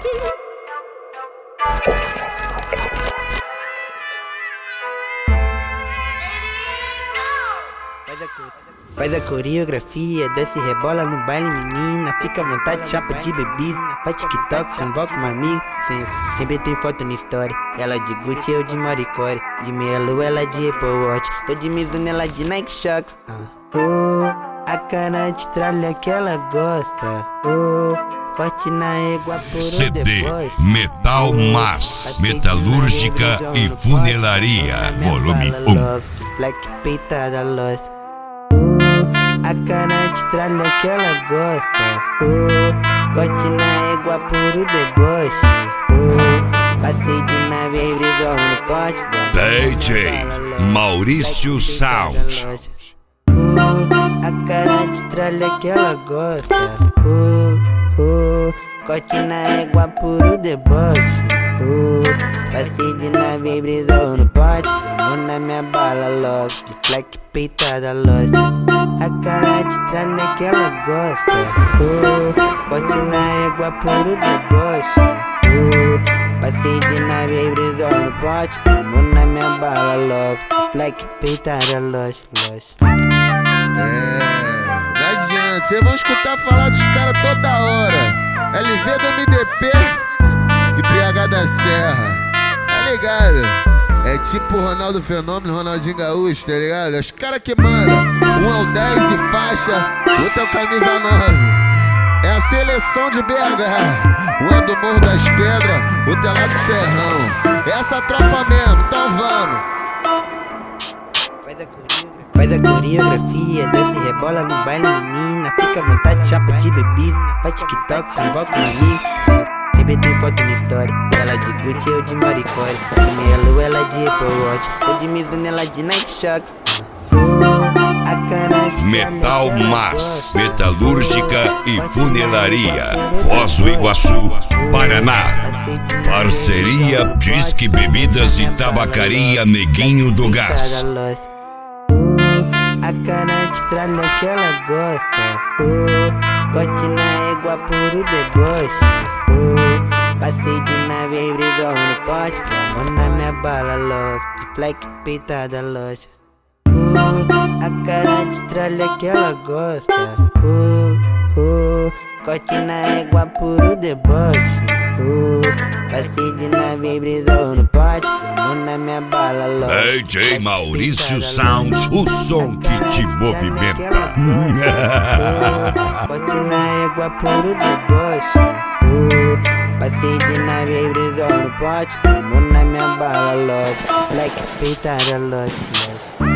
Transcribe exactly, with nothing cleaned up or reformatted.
Faz a coreografia, desce e rebola no baile, menina. Fica à vontade, chapa de bebida. Faz TikTok, convoca um amigo. Sempre, sempre tem foto na história. Ela de Gucci, eu de Maricore. De meia lua, ela de Apple Watch. Tô de Mizuno, ela de Nike Shox. uh. Oh, a cara de tralha que ela gosta. Oh, corte na égua por C D depois. Metal Mas, metalúrgica e funelaria, volume um. Black peitada loss. A cara de tralha que ela gosta. Oh, corte na égua puro deboche. Oh, passei de nave brilhou no pote. D J Maurício Sound. Oh, a cara de tralha que ela gosta. Oh, oh, corte na égua puro deboche. Oh, passei de nave brilhou no pote. Vamos na minha bala logo. De black peitada loss. A cara de tralha que ela gosta. Oh, corte na égua puro deboche. Oh, passei de nave brilhou no pote. Vamos na minha bala logo. Black peitada loss, loss. É, não adianta, cês vão escutar falar dos caras toda hora. L V do M D P e P H da Serra, tá ligado? É tipo Ronaldo Fenômeno, Ronaldinho Gaúcho, tá ligado? É os caras que mandam. Um é o dez e faixa, outro é o camisa nove. É a seleção de B H. Um é do Morro das Pedras, outro é lá do Serrão. É essa tropa mesmo, então vamos. Faz a coreografia, desce e rebola no baile, menina. Fica à vontade, chapa de bebida. Faz TikTok, convoca um amigo. Sempre tem foto na história. Ela de Gucci, eu de Maricore. De meia lua, ela de Apple Watch. Tô de Mizuno, ela de Nike Shox. Metal Mas, metalúrgica e funelaria, Foz do Iguaçu, Paraná. Parceria Disque Bebidas e Tabacaria Neguinho do Gás. A cara de tralha que ela gosta. Oh, corte na égua puro deboche. Oh, passei de nave brilhou no pote. Vamos na minha bala love. De black peitada loja. Oh, a cara de tralha que ela gosta. Oh, oh, corte na égua puro deboche. Oh, passei de nave brilhou no pote. Vamos na minha bala logo. D J Maurício Sound, o som que te movimenta. Corte na égua puro deboche. Oh, passei de nave brilhou no pote. Vamos na minha bala logo. Black peitada loja.